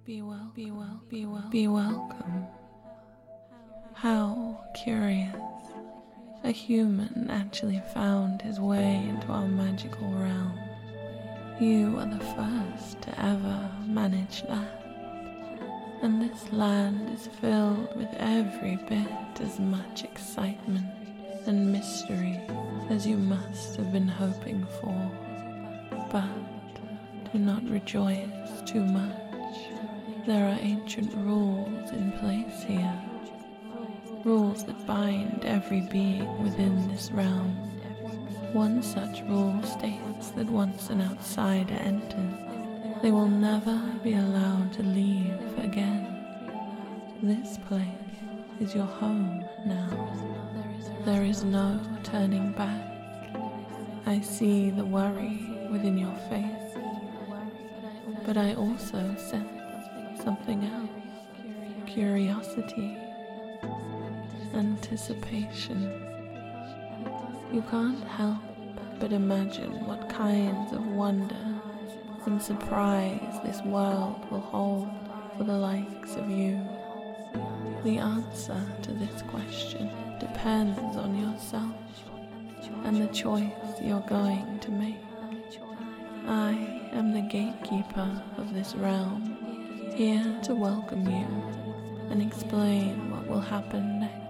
be welcome. How curious. A human actually found his way into our magical realm. You are the first to ever manage that. And this land is filled with every bit as much excitement and mystery as you must have been hoping for. But do not rejoice too much. There are ancient rules in place here. Rules that bind every being within this realm. One such rule states that once an outsider enters, they will never be allowed to leave again. This place is your home now. There is no turning back. I see the worry within your face, but I also sense something else. Curiosity, anticipation. You can't help but imagine what kinds of wonder and surprise this world will hold for the likes of you. The answer to this question depends on yourself and the choice you're going to make. I am the gatekeeper of this realm, here to welcome you and explain what will happen next.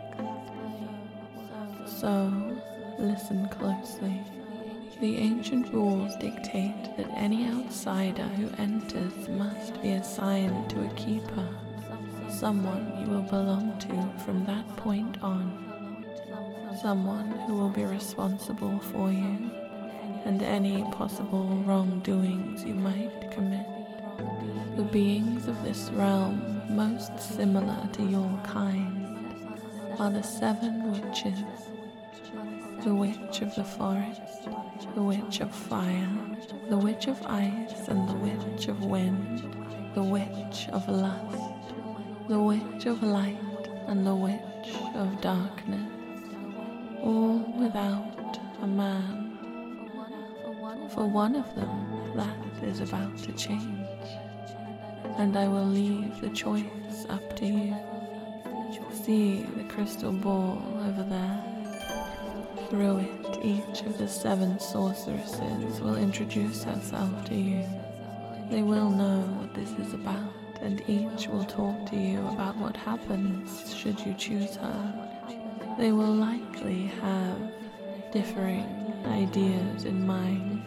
So, listen closely. The ancient rules dictate that any outsider who enters must be assigned to a keeper, someone you will belong to from that point on, someone who will be responsible for you and any possible wrongdoings you might commit. The beings of this realm most similar to your kind are the 7 witches, the witch of the forest, the witch of fire, the witch of ice and the witch of wind, the witch of lust, the witch of light and the witch of darkness, all without a man. For one of them, that is about to change, and I will leave the choice up to you. See the crystal ball over there? Through it, each of the 7 sorceresses will introduce herself to you. They will know what this is about, and each will talk to you about what happens should you choose her. They will likely have differing ideas in mind.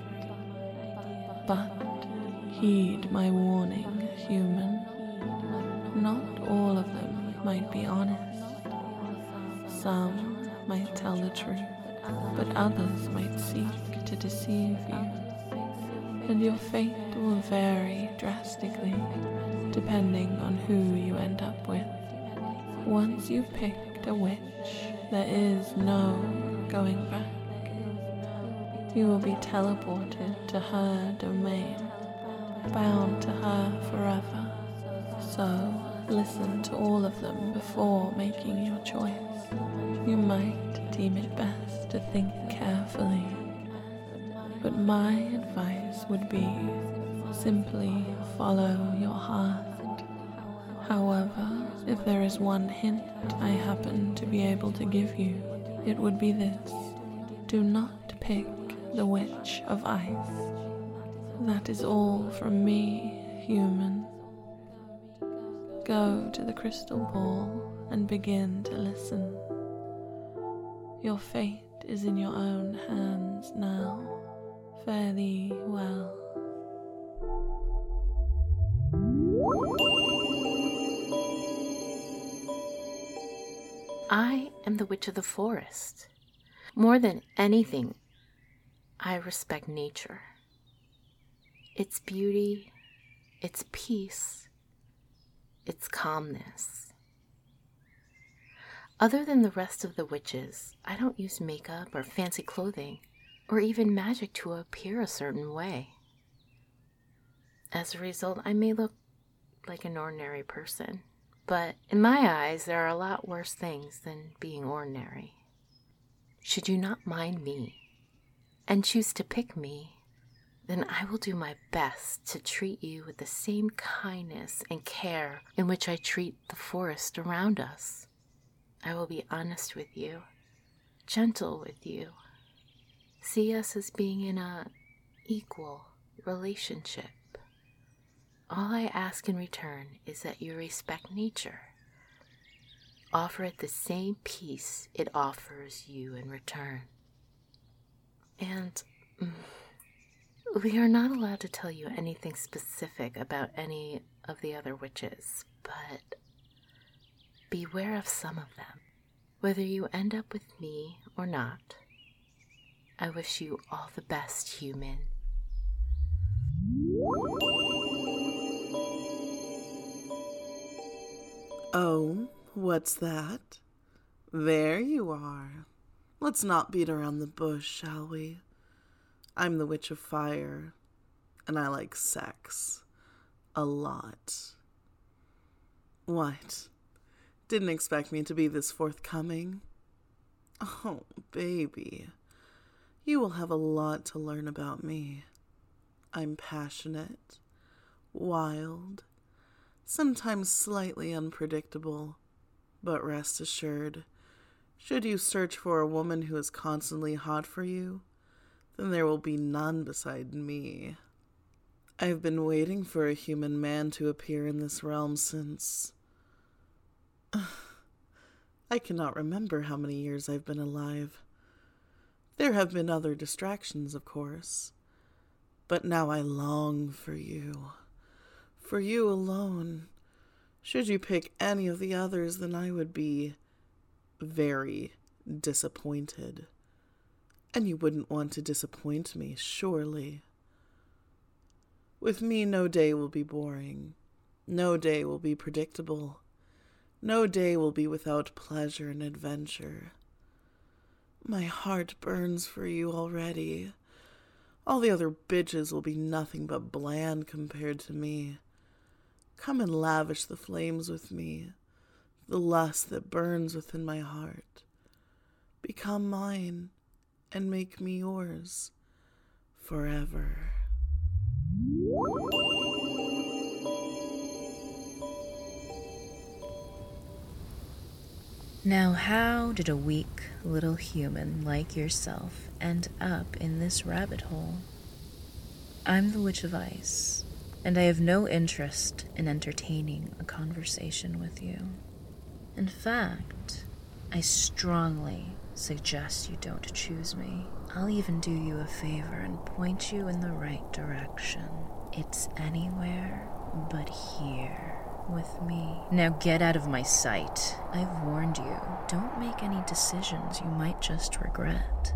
But heed my warning, human. Not all of them might be honest. Some might tell the truth, but others might seek to deceive you. And your fate will vary drastically, depending on who you end up with. Once you've picked a witch, there is no going back. You will be teleported to her domain, bound to her forever. So listen to all of them before making your choice. You might deem it best to think carefully, but my advice would be simply follow your heart. However, if there is one hint I happen to be able to give you, it would be this: do not pick the witch of ice. That is all from me, human. Go to the crystal ball and begin to listen. Your fate is in your own hands now. Fare thee well. I am the witch of the forest. More than anything, I respect nature. Its beauty, its peace, its calmness. Other than the rest of the witches, I don't use makeup or fancy clothing, or even magic to appear a certain way. As a result, I may look like an ordinary person, but in my eyes, there are a lot worse things than being ordinary. Should you not mind me and choose to pick me, then I will do my best to treat you with the same kindness and care in which I treat the forest around us. I will be honest with you, gentle with you. See us as being in an equal relationship. All I ask in return is that you respect nature. Offer it the same peace it offers you in return. And we are not allowed to tell you anything specific about any of the other witches, but beware of some of them. Whether you end up with me or not, I wish you all the best, human. Oh, what's that? There you are. Let's not beat around the bush, shall we? I'm the Witch of Fire, and I like sex. A lot. What? Didn't expect me to be this forthcoming? Oh, baby. You will have a lot to learn about me. I'm passionate, wild, sometimes slightly unpredictable, but rest assured, should you search for a woman who is constantly hot for you, then there will be none beside me. I've been waiting for a human man to appear in this realm since... I cannot remember how many years I've been alive. There have been other distractions, of course, but now I long for you alone. Should you pick any of the others, then I would be very disappointed. And you wouldn't want to disappoint me, surely. With me, no day will be boring. No day will be predictable. No day will be without pleasure and adventure. My heart burns for you already. All the other bitches will be nothing but bland compared to me. Come and lavish the flames with me, the lust that burns within my heart. Become mine and make me yours forever. Now, how did a weak little human like yourself end up in this rabbit hole? I'm the Witch of Ice, and I have no interest in entertaining a conversation with you. In fact, I strongly suggest you don't choose me. I'll even do you a favor and point you in the right direction. It's anywhere but here with me. Now get out of my sight. I've warned you. Don't make any decisions you might just regret.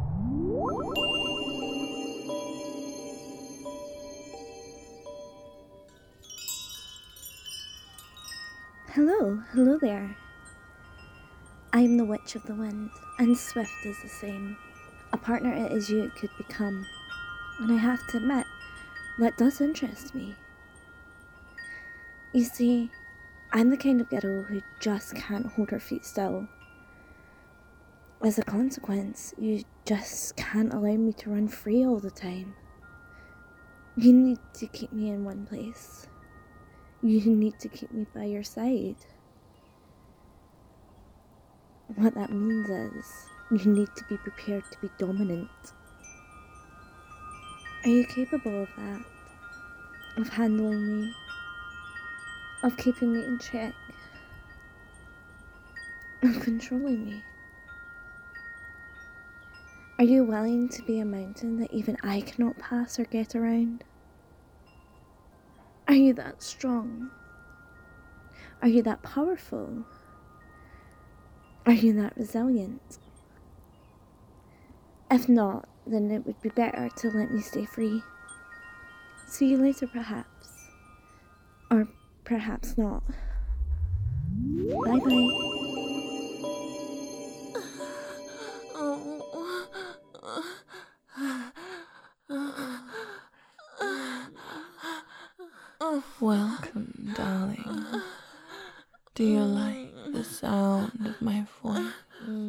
Hello there. I'm the Witch of the Wind, and Swift is the same. A partner it is you could become, and I have to admit, that does interest me. You see, I'm the kind of girl who just can't hold her feet still. As a consequence, you just can't allow me to run free all the time. You need to keep me in one place. You need to keep me by your side. What that means is, you need to be prepared to be dominant. Are you capable of that? Of handling me? Of keeping me in check? Of controlling me? Are you willing to be a mountain that even I cannot pass or get around? Are you that strong? Are you that powerful? Are you that resilient? If not, then it would be better to let me stay free. See you later, perhaps. Or perhaps not. Bye-bye. Welcome, darling. Do you like the sound of my voice?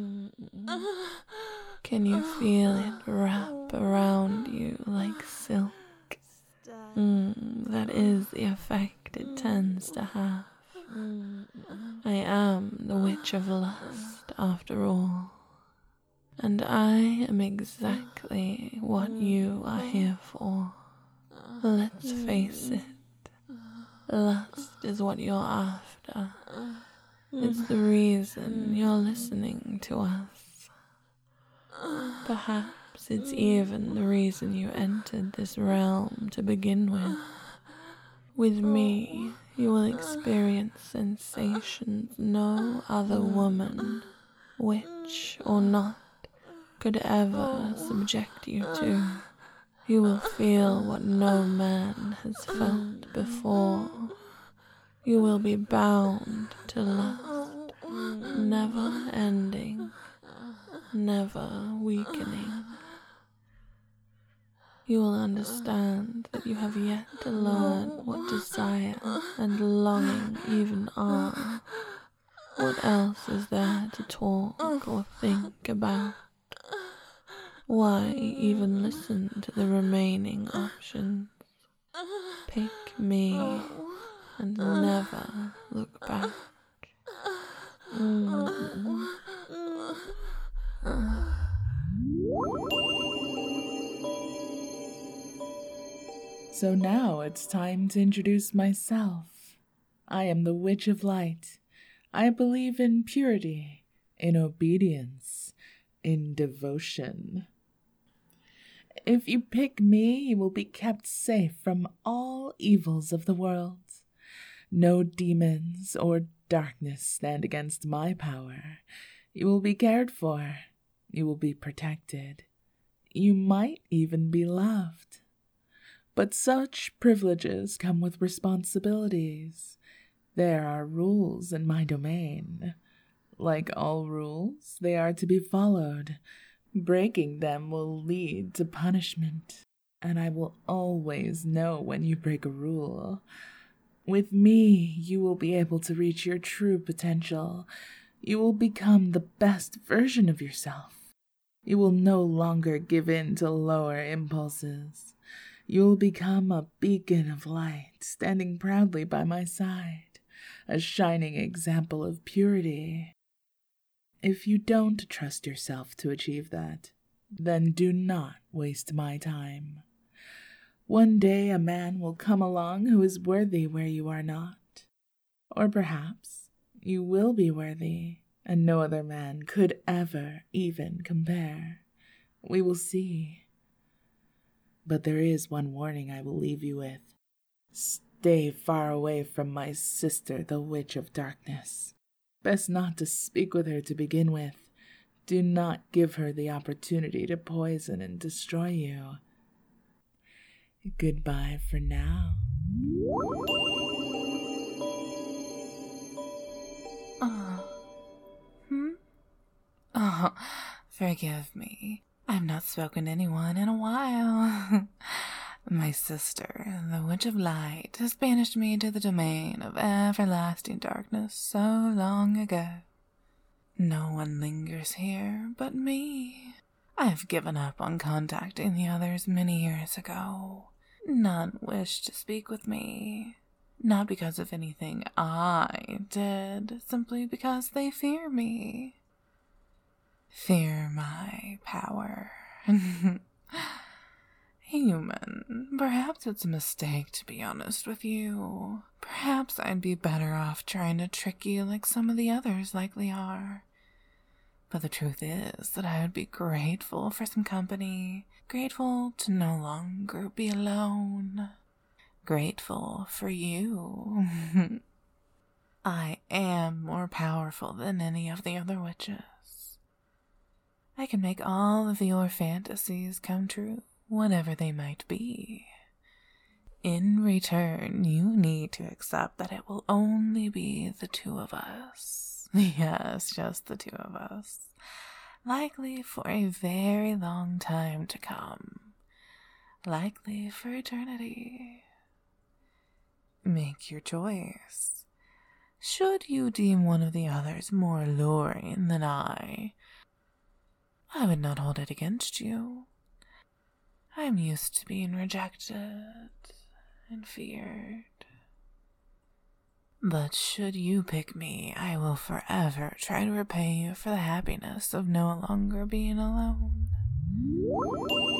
Can you feel it wrap around you like silk? that is the effect it tends to have. I am the Witch of Lust, after all, and I am exactly what you are here for. Let's face it, lust is what you're after. It's the reason you're listening to us. Perhaps it's even the reason you entered this realm to begin with. With me, you will experience sensations no other woman, witch or not, could ever subject you to. You will feel what no man has felt before. You will be bound to lust, never ending, never weakening. You will understand that you have yet to learn what desire and longing even are. What else is there to talk or think about? Why even listen to the remaining options? Pick me and never look back. So now it's time to introduce myself. I am the Witch of Light. I believe in purity, in obedience, in devotion. If you pick me, you will be kept safe from all evils of the world. No demons or darkness stand against my power. You will be cared for. You will be protected. You might even be loved. But such privileges come with responsibilities. There are rules in my domain. Like all rules, they are to be followed. Breaking them will lead to punishment, and I will always know when you break a rule. With me, you will be able to reach your true potential. You will become the best version of yourself. You will no longer give in to lower impulses. You will become a beacon of light, standing proudly by my side, a shining example of purity. If you don't trust yourself to achieve that, then do not waste my time. One day a man will come along who is worthy where you are not. Or perhaps you will be worthy, and no other man could ever even compare. We will see. But there is one warning I will leave you with. Stay far away from my sister, the Witch of Darkness. Best not to speak with her to begin with. Do not give her the opportunity to poison and destroy you. Goodbye for now. Oh, forgive me. I've not spoken to anyone in a while. My sister, the Witch of Light, has banished me to the domain of everlasting darkness so long ago. No one lingers here but me. I have given up on contacting the others many years ago. None wish to speak with me. Not because of anything I did, simply because they fear me. Fear my power. Human, perhaps it's a mistake to be honest with you. Perhaps I'd be better off trying to trick you like some of the others likely are. But the truth is that I would be grateful for some company, grateful to no longer be alone, grateful for you. I am more powerful than any of the other witches. I can make all of your fantasies come true, whatever they might be. In return, you need to accept that it will only be the two of us. Yes, just the two of us. Likely for a very long time to come. Likely for eternity. Make your choice. Should you deem one of the others more alluring than I would not hold it against you. I'm used to being rejected, and feared. But should you pick me, I will forever try to repay you for the happiness of no longer being alone.